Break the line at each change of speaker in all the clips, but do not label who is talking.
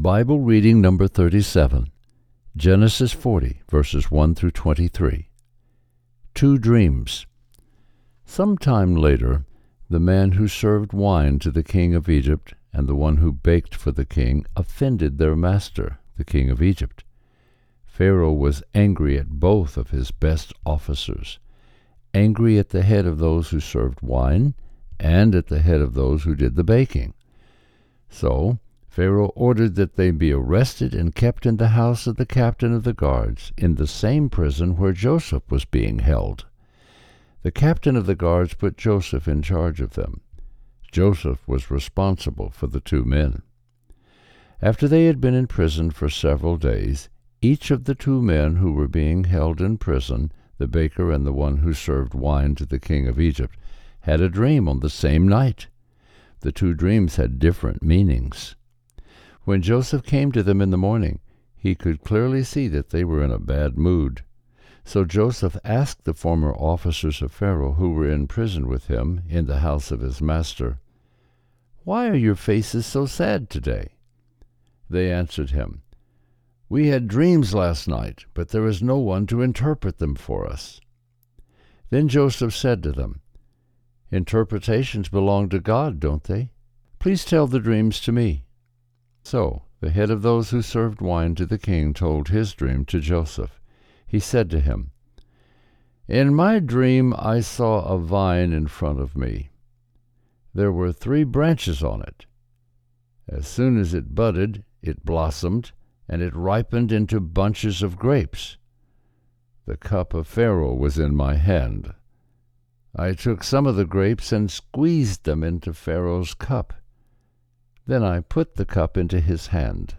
Bible reading number 37, Genesis 40, verses 1 through 23. Two dreams. Some time later, the man who served wine to the king of Egypt and the one who baked for the king offended their master, the king of Egypt. Pharaoh was angry at both of his best officers, angry at the head of those who served wine and at the head of those who did the baking. So Pharaoh ordered that they be arrested and kept in the house of the captain of the guards, in the same prison where Joseph was being held. The captain of the guards put Joseph in charge of them. Joseph was responsible for the two men. After they had been in prison for several days, each of the two men who were being held in prison, the baker and the one who served wine to the king of Egypt, had a dream on the same night. The two dreams had different meanings. When Joseph came to them in the morning, he could clearly see that they were in a bad mood. So Joseph asked the former officers of Pharaoh who were in prison with him in the house of his master, "Why are your faces so sad today?" They answered him, "We had dreams last night, but there is no one to interpret them for us." Then Joseph said to them, "Interpretations belong to God, don't they? Please tell the dreams to me." So the head of those who served wine to the king told his dream to Joseph. He said to him, "In my dream I saw a vine in front of me. There were 3 branches on it. As soon as it budded, it blossomed, and it ripened into bunches of grapes. The cup of Pharaoh was in my hand. I took some of the grapes and squeezed them into Pharaoh's cup. Then I put the cup into his hand."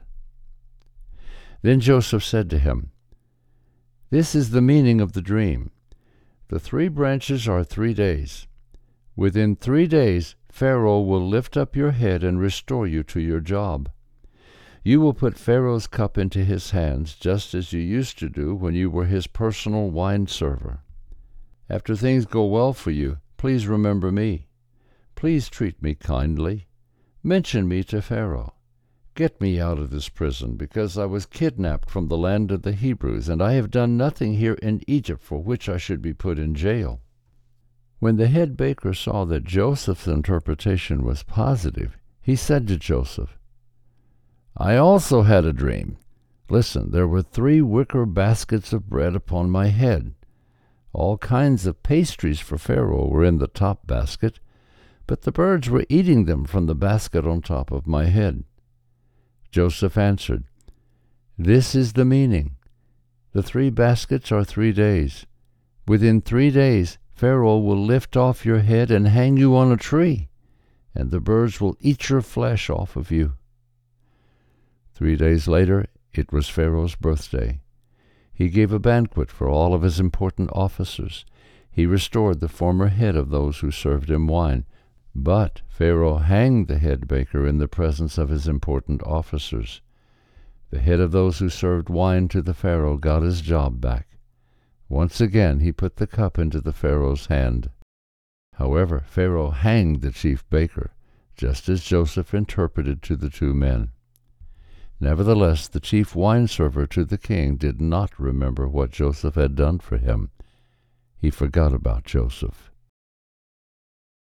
Then Joseph said to him, "This is the meaning of the dream. The 3 branches are 3 days. Within 3 days, Pharaoh will lift up your head and restore you to your job. You will put Pharaoh's cup into his hands, just as you used to do when you were his personal wine server. After things go well for you, please remember me. Please treat me kindly. Mention me to Pharaoh. Get me out of this prison, because I was kidnapped from the land of the Hebrews, and I have done nothing here in Egypt for which I should be put in jail." When the head baker saw that Joseph's interpretation was positive, he said to Joseph, "I also had a dream. Listen, there were 3 wicker baskets of bread upon my head. All kinds of pastries for Pharaoh were in the top basket, but the birds were eating them from the basket on top of my head." Joseph answered, "This is the meaning. The 3 baskets are 3 days. Within 3 days, Pharaoh will lift off your head and hang you on a tree, and the birds will eat your flesh off of you." 3 days later, it was Pharaoh's birthday. He gave a banquet for all of his important officers. He restored the former head of those who served him wine, but Pharaoh hanged the head baker in the presence of his important officers. The head of those who served wine to the Pharaoh got his job back. Once again he put the cup into the Pharaoh's hand. However, Pharaoh hanged the chief baker, just as Joseph interpreted to the 2 men. Nevertheless, the chief wine server to the king did not remember what Joseph had done for him. He forgot about Joseph.